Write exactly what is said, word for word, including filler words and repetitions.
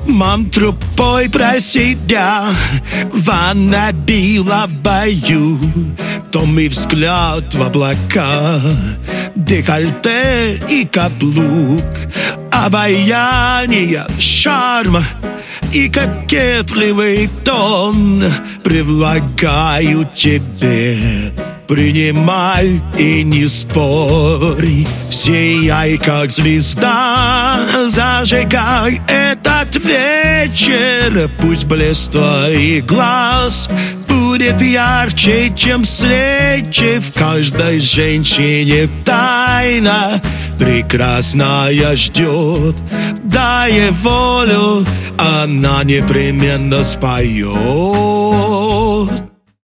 Мантру пой про себя, ванна била в бою, томный взгляд в облака, декольте и каблук, обаяние, шарм и кокетливый тон предлагаю тебе. Принимай и не спорь, сияй, как звезда, зажигай этот вечер, пусть блеск твоих глаз будет ярче, чем свечи. В каждой женщине тайна прекрасная ждет, дай ей волю, она непременно споет.